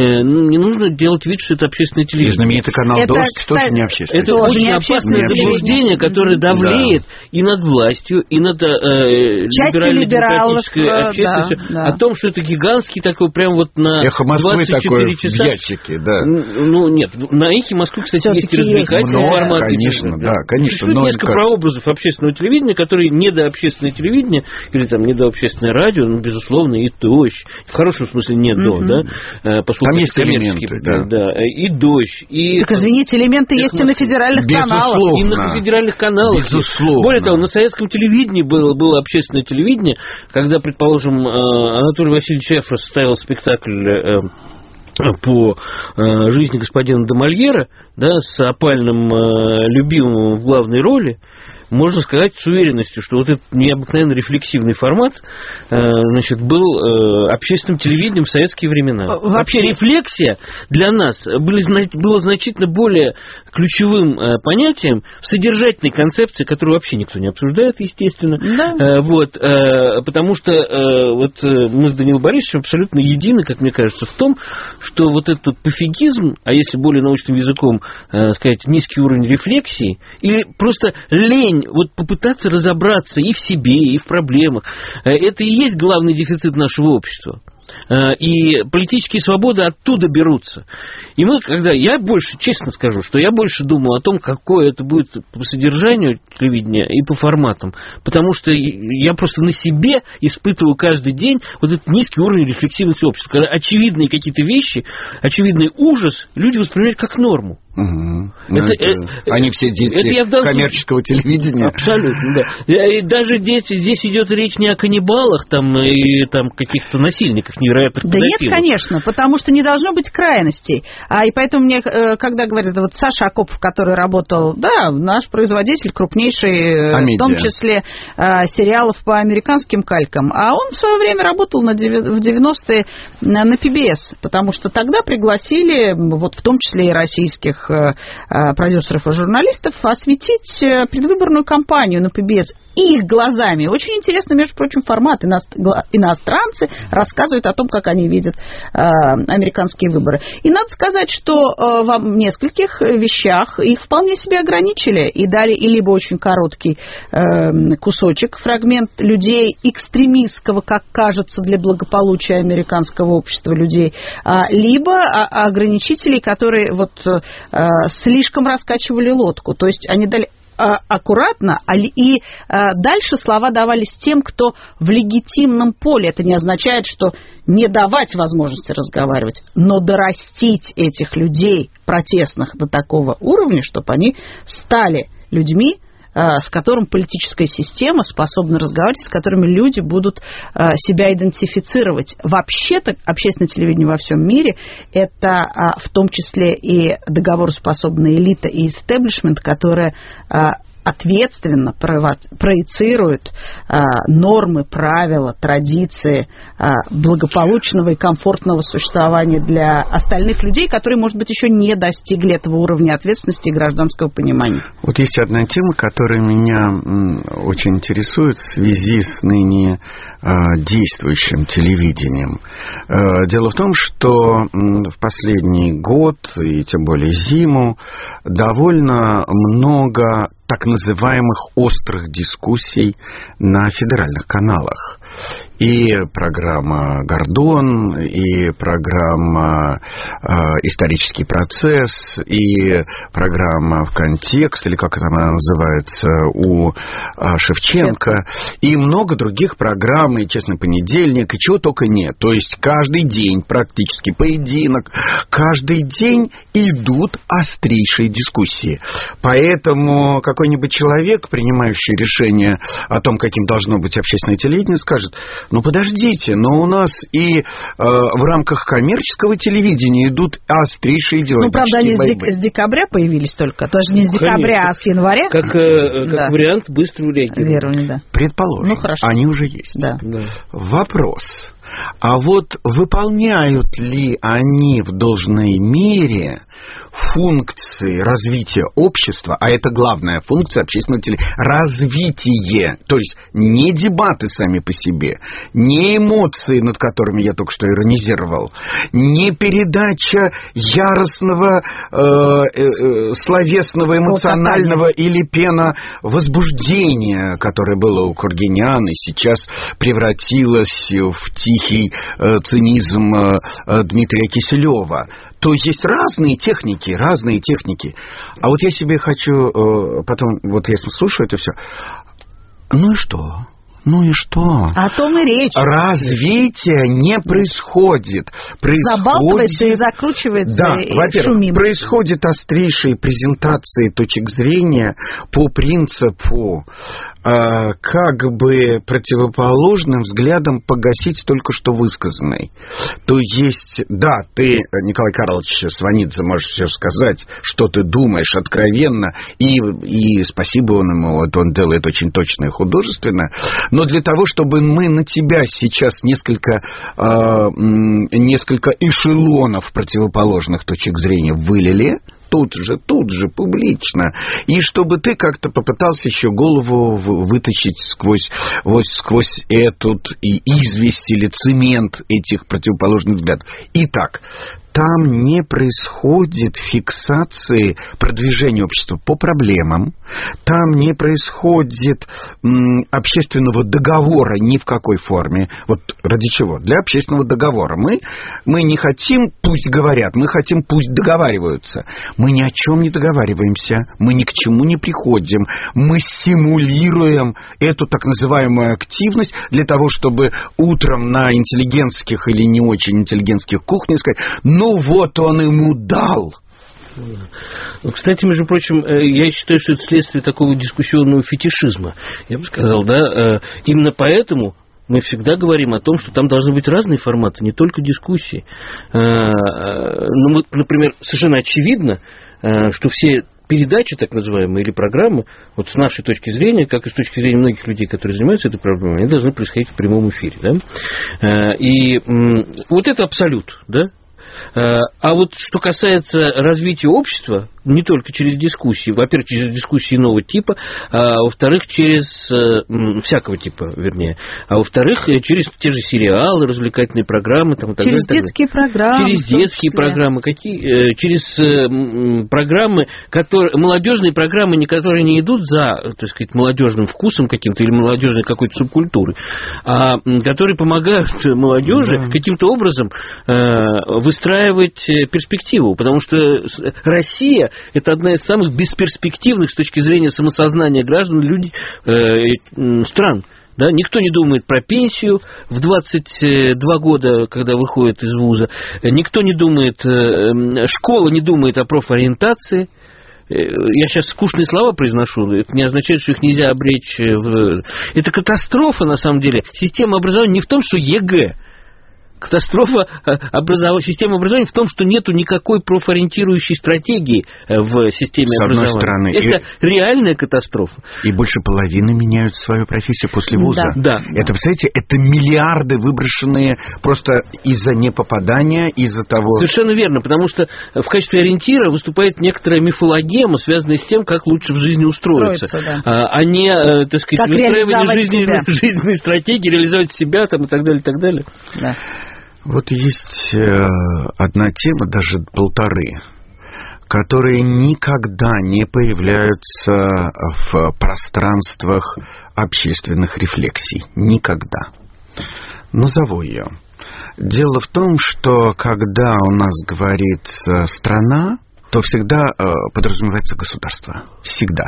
Не нужно делать вид, что это общественное телевидение. Знаменитый канал это, «Дождь» кстати, тоже не общественное. Это очень опасное заблуждение, которое давлеет да. и над властью, и над э, либерально-демократической общественностью. Да, да. О том, что это гигантский такой, прям вот на «Эхо Москвы» двадцать четыре часа. В ящике, да. Ну, нет, на «Эхе Москвы», кстати, все-таки есть развлекательный формат. Конечно, да, конечно. Существует несколько как... прообразов общественного телевидения, которые недообщественное телевидение, или там недообщественное радио, ну, безусловно, и «Дождь». В хорошем смысле не «до», да, там есть элементы, да. да. И «Дождь», и... Так, извините, элементы есть и на федеральных каналах. И на федеральных каналах. Безусловно. Более того, на советском телевидении было, было общественное телевидение, когда, предположим, Анатолий Васильевич Эфрос ставил спектакль по жизни господина де Мольера, да, с опальным любимым в главной роли. Можно сказать с уверенностью, что вот этот необыкновенно рефлексивный формат значит, был общественным телевидением в советские времена. Вообще рефлексия для нас была значительно более ключевым понятием в содержательной концепции, которую вообще никто не обсуждает, естественно. Да. Вот, потому что вот мы с Даниилом Борисовичем абсолютно едины, как мне кажется, в том, что вот этот пофигизм, а если более научным языком сказать, низкий уровень рефлексии, или просто лень вот попытаться разобраться и в себе, и в проблемах. Это и есть главный дефицит нашего общества. И политические свободы оттуда берутся. И мы, когда я больше, честно скажу, что я больше думаю о том, какое это будет по содержанию телевидения и по форматам. Потому что я просто на себе испытываю каждый день вот этот низкий уровень рефлексивности общества. Когда очевидные какие-то вещи, очевидный ужас люди воспринимают как норму. Угу. Это, это, это, они все дети это коммерческого случае... телевидения. Абсолютно, да. И даже дети, здесь идет речь не о каннибалах там, и там, каких-то насильниках невероятных. Да нет, конечно, потому что не должно быть крайностей. А, и поэтому мне, когда говорят, вот Саша Акопов, который работал, да, наш производитель крупнейший, Амедиа. В том числе сериалов по американским калькам, а он в свое время работал на, в девяностые на пи би эс, потому что тогда пригласили, вот в том числе и российских продюсеров и журналистов, осветить предвыборную кампанию на пи би эс. их глазами. Очень интересно, между прочим, формат. Иностранцы рассказывают о том, как они видят э, американские выборы. И надо сказать, что э, в нескольких вещах их вполне себе ограничили и дали и либо очень короткий э, кусочек, фрагмент людей экстремистского, как кажется, для благополучия американского общества людей, э, либо ограничителей, которые вот э, слишком раскачивали лодку. То есть они дали аккуратно, и дальше слова давались тем, кто в легитимном поле. Это не означает, что не давать возможности разговаривать, но дорастить этих людей протестных до такого уровня, чтобы они стали людьми, с которым политическая система способна разговаривать, с которыми люди будут себя идентифицировать. Вообще-то общественное телевидение во всем мире – это в том числе и договороспособная элита и истеблишмент, которая ответственно проецируют а, нормы, правила, традиции а, благополучного и комфортного существования для остальных людей, которые, может быть, еще не достигли этого уровня ответственности и гражданского понимания. Вот есть одна тема, которая меня очень интересует в связи с ныне а, действующим телевидением. А, дело в том, что в последний год, и тем более зиму, довольно много так называемых острых дискуссий на федеральных каналах. И программа «Гордон», и программа э, «Исторический процесс», и программа «В контекст», или как она называется, у э, Шевченко, и много других программ, и «Честный понедельник», и чего только нет. То есть каждый день практически поединок, каждый день идут острейшие дискуссии. Поэтому какой-нибудь человек, принимающий решение о том, каким должно быть общественное телевидение, скажет: ну подождите, но у нас и э, в рамках коммерческого телевидения идут острейшие идеологические Ну, правда, они борьбы. с декабря появились только. Тоже не с декабря, Конечно. а с января. Как, э, как да. вариант быстрого реагирования. Да. Предположим, Ну, хорошо. они уже есть. Да. Да. Вопрос. А вот выполняют ли они в должной мере функции развития общества, а это главная функция общественного телевидения, развитие, то есть не дебаты сами по себе, не эмоции, над которыми я только что иронизировал, не передача яростного, э, э, словесного, эмоционального или пена возбуждения, которое было у Кургинян и сейчас превратилось в тихий э, цинизм э, Дмитрия Киселева. То есть разные техники, разные техники. А вот я себе хочу, э, потом, вот я слушаю это все, ну и что? Ну и что? О том и речь. Развитие не происходит. происходит... Забалтывается и закручивается, да, и во-первых, шумим. происходят острейшие презентации точек зрения по принципу э, как бы противоположным взглядом погасить только что высказанный. То есть, да, ты, Николай Карлович Сванидзе, можешь все сказать, что ты думаешь откровенно, и, и спасибо он ему, вот он делает очень точно и художественно, но для того, чтобы мы на тебя сейчас несколько, э, несколько эшелонов противоположных точек зрения вылили, тут же, тут же, публично, и чтобы ты как-то попытался еще голову вытащить сквозь, вот, сквозь этот и известь или цемент этих противоположных взглядов. Итак, там не происходит фиксации продвижения общества по проблемам, там не происходит м, общественного договора ни в какой форме. Вот ради чего? Для общественного договора. Мы, мы не хотим, пусть говорят, мы хотим, пусть договариваются. Мы ни о чем не договариваемся, мы ни к чему не приходим, мы стимулируем эту так называемую активность для того, чтобы утром на интеллигентских или не очень интеллигентских кухнях сказать: ну вот он ему дал. Кстати, между прочим, я считаю, что это следствие такого дискуссионного фетишизма. Я бы сказал, да, именно поэтому мы всегда говорим о том, что там должны быть разные форматы, не только дискуссии. Ну, например, совершенно очевидно, что все передачи, так называемые, или программы, вот с нашей точки зрения, как и с точки зрения многих людей, которые занимаются этой проблемой, они должны происходить в прямом эфире. Да? И вот это абсолют, да? А вот что касается развития общества, не только через дискуссии. Во-первых, через дискуссии иного типа, а во-вторых, через всякого типа, вернее. А во-вторых, через те же сериалы, развлекательные программы. Там, и так через далее, детские программы. Через детские программы. Какие, через программы, которые, молодежные программы, не которые не идут за, так сказать, молодежным вкусом каким-то или молодежной какой-то субкультурой, а которые помогают молодежи да. каким-то образом выстраивать перспективу. Потому что Россия – это одна из самых бесперспективных с точки зрения самосознания граждан людей, э, стран. Да? Никто не думает про пенсию в двадцать два года, когда выходит из вуза. Никто не думает, э, школа не думает о профориентации. Я сейчас скучные слова произношу, это не означает, что их нельзя обречь в... Это катастрофа, на самом деле. Система образования не в том, что ЕГЭ. Катастрофа образов... системы образования в том, что нету никакой профориентирующей стратегии в системе С образования. С одной стороны. Это и... реальная катастрофа. И больше половины меняют свою профессию после вуза. Да. да. Это, представляете, это миллиарды, выброшенные просто из-за непопадания, из-за того... Совершенно верно, потому что в качестве ориентира выступает некоторая мифологема, связанная с тем, как лучше в жизни устроиться. Устроиться, да. А не, так сказать, как выстраивание жизни, жизненной стратегии, реализовать себя там, и так далее, и так далее. Да. Вот есть э, одна тема, даже полторы, которые никогда не появляются в пространствах общественных рефлексий. Никогда. Назову ее. Дело в том, что когда у нас говорит страна, то всегда э, подразумевается государство. Всегда.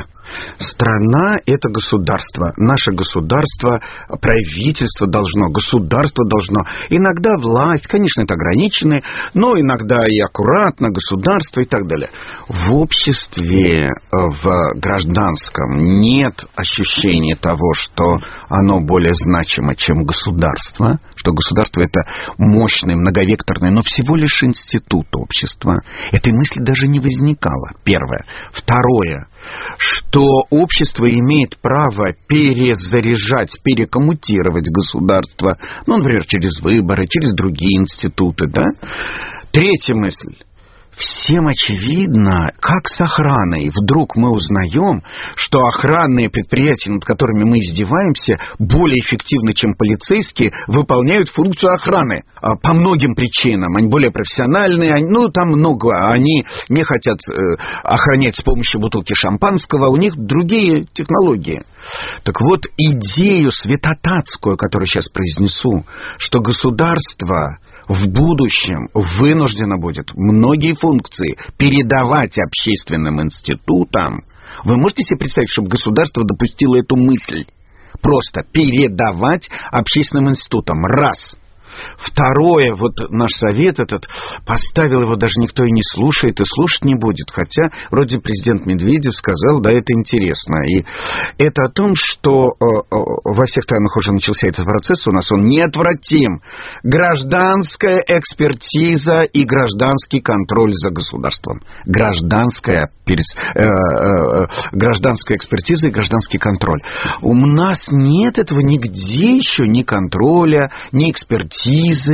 Страна – это государство. Наше государство, правительство должно, государство должно. Иногда власть, конечно, это ограниченная, но иногда и аккуратно, государство и так далее. В обществе, в гражданском нет ощущения того, что оно более значимо, чем государство, что государство – это мощный, многовекторный, но всего лишь институт общества. Этой мысли даже не возникало. Первое. Второе. Что общество имеет право перезаряжать, перекоммутировать государство, ну, например, через выборы, через другие институты, да? Третья мысль. Всем очевидно, как с охраной. Вдруг мы узнаем, что охранные предприятия, над которыми мы издеваемся, более эффективно, чем полицейские, выполняют функцию охраны. По многим причинам. Они более профессиональные, ну, там много. Они не хотят охранять с помощью бутылки шампанского, у них другие технологии. Так вот, идею святотатскую, которую сейчас произнесу, что государство в будущем вынуждено будет многие функции передавать общественным институтам. Вы можете себе представить, чтобы государство допустило эту мысль? Просто передавать общественным институтам. Раз. Второе, вот наш совет этот, поставил его, даже никто и не слушает, и слушать не будет. Хотя вроде президент Медведев сказал, да, это интересно. И это о том, что э, э, во всех странах уже начался этот процесс, у нас он неотвратим. Гражданская экспертиза и гражданский контроль за государством. Гражданская, перес, э, э, гражданская экспертиза и гражданский контроль. У нас нет этого нигде еще, ни контроля, ни экспертизы.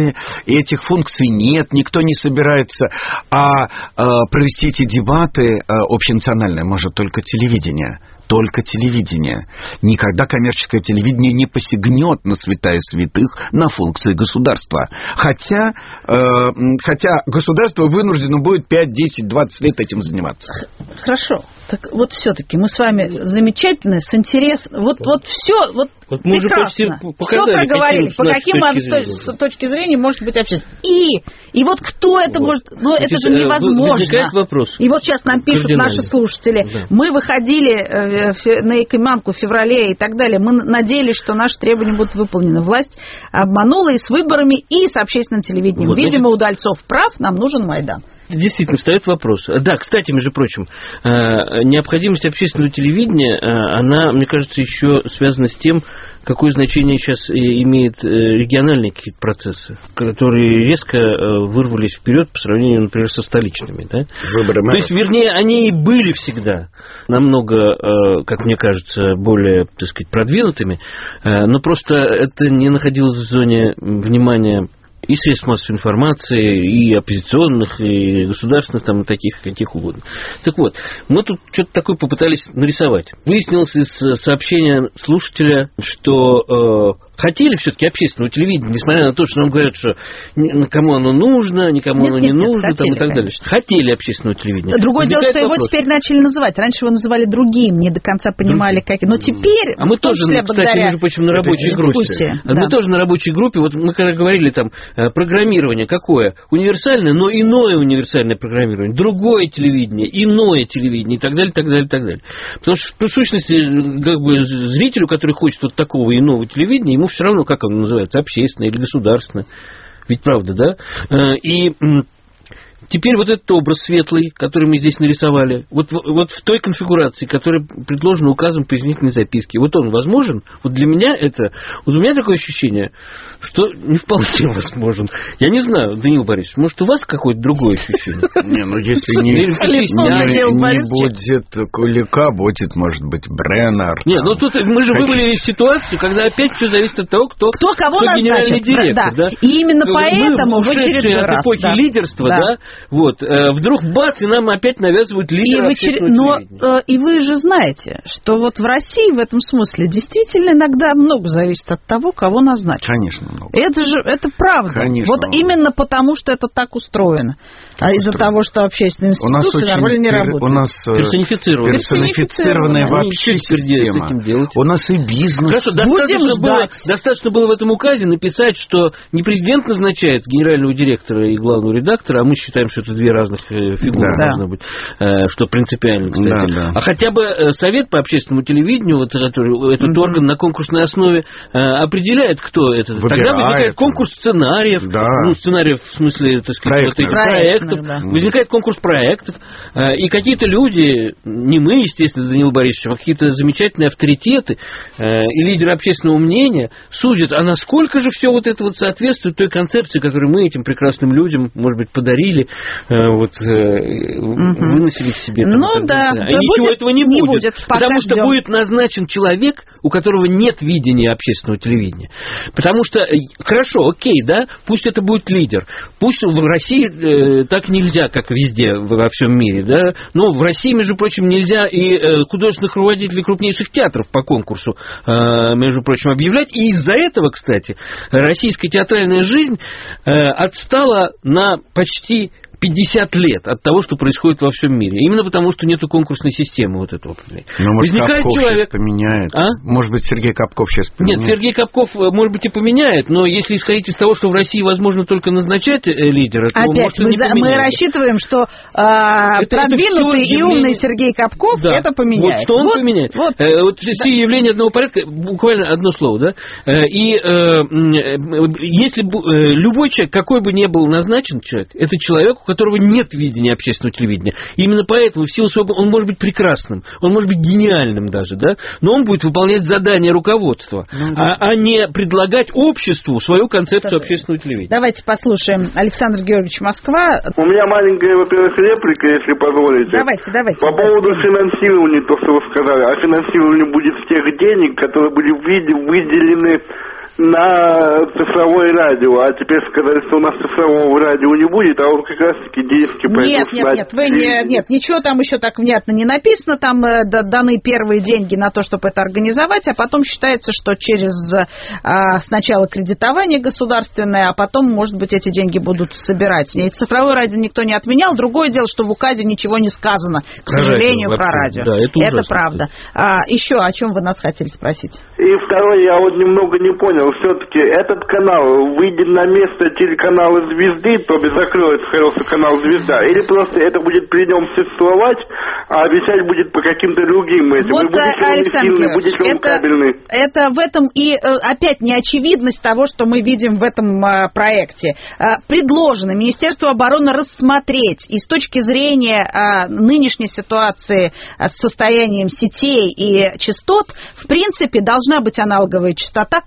Этих функций нет, никто не собирается. А, а провести эти дебаты а, общенациональные может только телевидение. Только телевидение. Никогда коммерческое телевидение не посягнет на святая святых, на функции государства. Хотя, э, хотя государство вынуждено будет пять, десять, двадцать лет этим заниматься. Хорошо. Так вот все-таки мы с вами замечательно, с интересом. Вот, вот все, вот, вот мы прекрасно. Уже все проговорили, по каким с точки зрения может быть общественность. И, и вот кто это вот. может... Ну, это же невозможно. Вопрос. И вот сейчас нам пишут наши слушатели. Да. Мы выходили на Якиманку в феврале и так далее. Мы надеялись, что наши требования будут выполнены. Власть обманула и с выборами, и с общественным телевидением. Вот, Видимо, значит... Удальцов прав, нам нужен Майдан. Действительно, встает вопрос. Да, кстати, между прочим, необходимость общественного телевидения, она, мне кажется, еще связана с тем, какое значение сейчас имеют региональные какие-то процессы, которые резко вырвались вперед по сравнению, например, со столичными. Да? Выборы мэров. То есть, вернее, они и были всегда намного, как мне кажется, более, так сказать, продвинутыми, но просто это не находилось в зоне внимания и средств массовой информации, и оппозиционных, и государственных, там, таких, каких угодно. Так вот, мы тут что-то такое попытались нарисовать. Выяснилось из сообщения слушателя, что э, хотели все-таки общественного телевидения, несмотря на то, что нам говорят, что кому оно нужно, никому нет, оно не нет, нужно, нет, хотели, там, и так далее. Хотели общественного телевидения. Другое дело, что вопрос. Его теперь начали называть. Раньше его называли другим, не до конца понимали, как. Но теперь, а мы тоже, кстати, между прочим, на рабочей группе. Да. Мы тоже на рабочей группе, вот мы когда говорили там, программирование какое? Универсальное, но иное универсальное программирование, другое телевидение, иное телевидение, и так далее, так далее, так далее. Потому что, по сущности, как бы зрителю, который хочет вот такого иного телевидения, ему все равно, как оно называется, общественное или государственное. Ведь правда, да? И теперь вот этот образ светлый, который мы здесь нарисовали, вот, вот в той конфигурации, которая предложена указом пояснительной записки, вот он возможен? Вот для меня это... Вот у меня такое ощущение, что не вполне возможен. Я не знаю, Даниил Борисович, может, у вас какое-то другое ощущение? Не, ну если не будет Кулика, будет, может быть, Бреннер. Не, ну тут мы же вывалили ситуацию, когда опять все зависит от того, кто генеральный директор. И именно поэтому в очередной раз... от эпохи лидерства, да, вот, э, вдруг бац, и нам опять навязывают лидера общественного телевидения. Но э, и вы же знаете, что вот в России в этом смысле действительно иногда много зависит от того, кого назначат. Конечно, много. Это же, это правда. Конечно, вот много. Именно потому, что это так устроено. А из-за того, что общественные институции нормально не работают. У нас персонифицированная, персонифицированная вообще система. У нас и бизнес. Хорошо, достаточно было, достаточно было в этом указе написать, что не президент назначает генерального директора и главного редактора, а мы считаем, что это две разных фигуры, да. Должно быть, что принципиально, кстати. Да, да. А хотя бы Совет по общественному телевидению, вот который, этот mm-hmm. орган на конкурсной основе определяет, кто это. Выбирает. Тогда возникает конкурс сценариев, да. ну, сценариев в смысле, так сказать, вот этих проектов. Да. Возникает конкурс проектов, и какие-то люди, не мы, естественно, Даниил Борисович, а какие-то замечательные авторитеты и лидеры общественного мнения судят, а насколько же все вот это вот соответствует той концепции, которую мы этим прекрасным людям, может быть, подарили, вот, угу. выносили к себе. Там, ну, да. Да. И ничего будет, этого не, не будет, будет потому что ждем. Будет назначен человек, у которого нет видения общественного телевидения. Потому что, хорошо, окей, да, пусть это будет лидер, пусть в России э, так нельзя, как везде во всем мире, да, но в России, между прочим, нельзя и э, художественных руководителей крупнейших театров по конкурсу, э, между прочим, объявлять, и из-за этого, кстати, российская театральная жизнь э, отстала на почти пятьдесят лет от того, что происходит во всем мире. Именно потому, что нету конкурсной системы вот этого. Ну, может, возникает Капков человек... сейчас поменяет. А? Может быть, Сергей Капков сейчас поменяет. Нет, Сергей Капков, может быть, и поменяет, но если исходить из того, что в России возможно только назначать лидера, то опять, может, мы, не за... мы рассчитываем, что э, это, продвинутый это и умный Сергей Капков да. это поменяет. Вот что он вот, поменяет. Вот, э, вот да. все явления одного порядка, буквально одно слово, да? Э, и э, если э, любой человек, какой бы ни был назначен человек, это человек, у которого нет видения общественного телевидения. И именно поэтому в силу своего он может быть прекрасным, он может быть гениальным даже, да, но он будет выполнять задания руководства, ну, да. а, а не предлагать обществу свою концепцию Давай. общественного телевидения. Давайте послушаем Александр Георгиевич, Москва. У меня маленькая, во-первых, реплика, если позволите. Давайте, давайте. По поводу финансирования, то, что вы сказали. А финансирование будет с тех денег, которые были выделены на цифровое радио, а теперь сказали, что у нас цифрового радио не будет, а вот как раз-таки диски пойдут. Нет, нет, нет, вы не, нет, ничего там еще так внятно не написано, там э, даны первые деньги на то, чтобы это организовать, а потом считается, что через э, сначала кредитование государственное, а потом, может быть, эти деньги будут собирать. И цифровое радио никто не отменял, другое дело, что в указе ничего не сказано, к про сожалению, радио, про радио. Да, это это правда. А, еще о чем вы нас хотели спросить? И второе, я вот немного не понял, все-таки этот канал выйдет на место телеканала «Звезды», то есть закроется, хороший канал «Звезда», или просто это будет при нем существовать, а вещать будет по каким-то другим этим? Вот, Александр Георгиевич, это, это в этом и опять неочевидность того, что мы видим в этом проекте. Предложено Министерству обороны рассмотреть и с точки зрения нынешней ситуации с состоянием сетей и частот, в принципе, должна быть аналоговая частота какая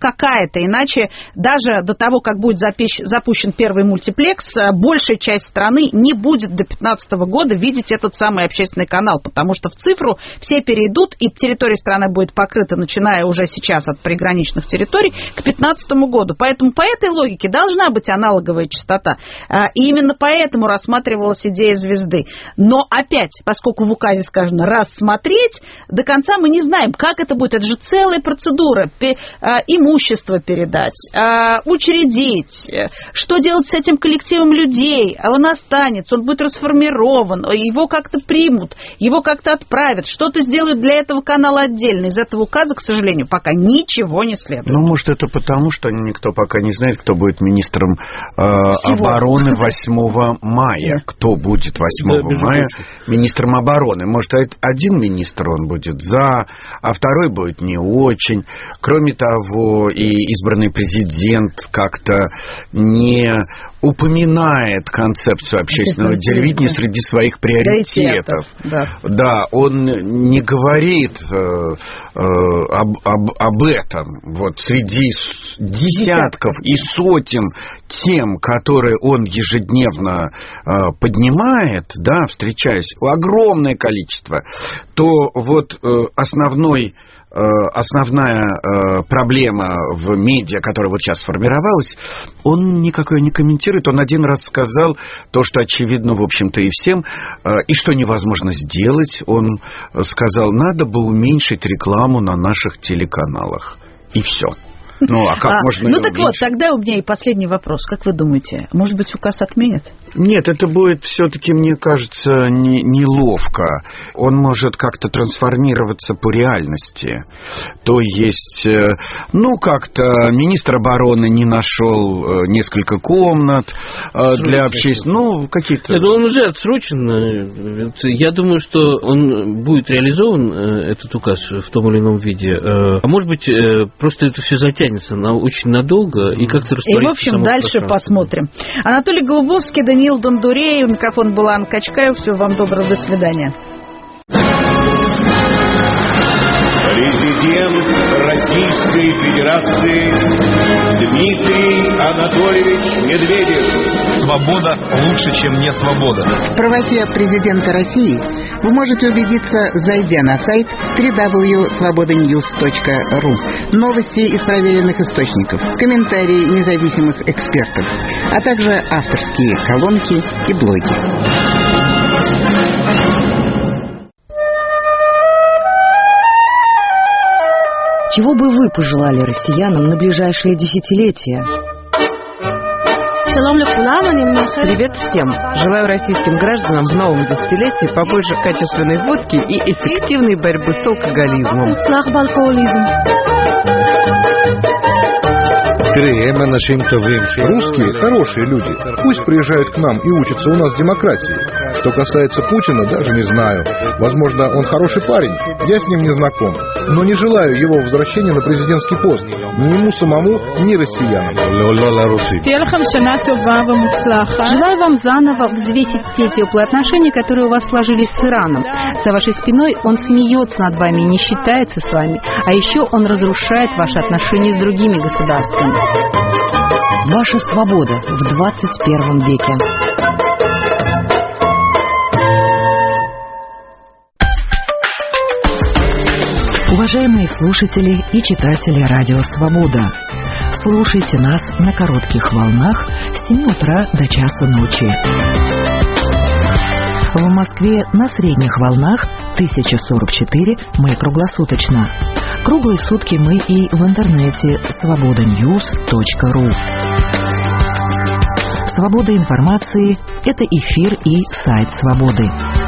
это иначе, даже до того, как будет запущен первый мультиплекс, большая часть страны не будет до две тысячи пятнадцатого года видеть этот самый общественный канал, потому что в цифру все перейдут, и территория страны будет покрыта, начиная уже сейчас от приграничных территорий, к две тысячи пятнадцатому году. Поэтому по этой логике должна быть аналоговая частота. И именно поэтому рассматривалась идея звезды. Но опять, поскольку в указе сказано рассмотреть, до конца мы не знаем, как это будет. Это же целая процедура. Имущество передать, учредить, что делать с этим коллективом людей. Он останется, он будет расформирован, его как-то примут, его как-то отправят, что-то сделают для этого канала отдельно. Из этого указа, к сожалению, пока ничего не следует. Ну, может, это потому, что никто пока не знает, кто будет министром э, обороны восьмого мая. Кто будет восьмого мая министром обороны? Может, один министр он будет за, а второй будет не очень. Кроме того, и избранный президент как-то не упоминает концепцию общественного телевидения среди своих приоритетов. Да. да, он не говорит э, э, об, об, об этом. Вот среди десятков и сотен тем, которые он ежедневно э, поднимает, да, встречаясь, огромное количество, то вот э, основной основная э, проблема в медиа, которая вот сейчас сформировалась, он никакой не комментирует. Он один раз сказал то, что очевидно, в общем-то, и всем, э, и что невозможно сделать. Он сказал, надо бы уменьшить рекламу на наших телеканалах. И все. Ну, а как а, можно Ну, так уменьшить? Вот, тогда у меня и последний вопрос. Как вы думаете, может быть, указ отменят? Нет, это будет все-таки, мне кажется, не, неловко. Он может как-то трансформироваться по реальности. То есть, ну, как-то министр обороны не нашел несколько комнат Срочно. для общественных... Ну, какие-то... Это он уже отсрочен. Я думаю, что он будет реализован, этот указ, в том или ином виде. А может быть, просто это все затянется на очень надолго и как-то растворится. И, в общем, дальше посмотрим. Анатолий Голубовский, Даниил Дондурей, у микрофона была Анна Качкаева. Всего вам доброго, до свидания. Президент Российской Федерации Дмитрий Анатольевич Медведев. Свобода лучше, чем не свобода. В правоте президента России вы можете убедиться, зайдя на сайт дабл ю дабл ю дабл ю точка свобода ньюс точка ру. Новости из проверенных источников, комментарии независимых экспертов, а также авторские колонки и блоги. Чего бы вы пожелали россиянам на ближайшие десятилетия? Привет всем! Желаю российским гражданам в новом десятилетии побольше качественной водки и эффективной борьбы с алкоголизмом. Русские хорошие люди. Пусть приезжают к нам и учатся у нас демократии. Что касается Путина, даже не знаю. Возможно, он хороший парень. Я с ним не знаком. Но не желаю его возвращения на президентский пост. Ни ему самому, ни россиянам. Желаю вам заново взвесить те теплые отношения, которые у вас сложились с Ираном. За вашей спиной он смеется над вами и не считается с вами. А еще он разрушает ваши отношения с другими государствами. Ваша свобода в двадцать первом веке. Уважаемые слушатели и читатели Радио Свобода, слушайте нас на коротких волнах с семи утра до часа ночи. В Москве на средних волнах тысяча сорок четыре, мы круглосуточно. Круглые сутки мы и в интернете свобода ньюс точка ру. Свобода информации – это эфир и сайт Свободы.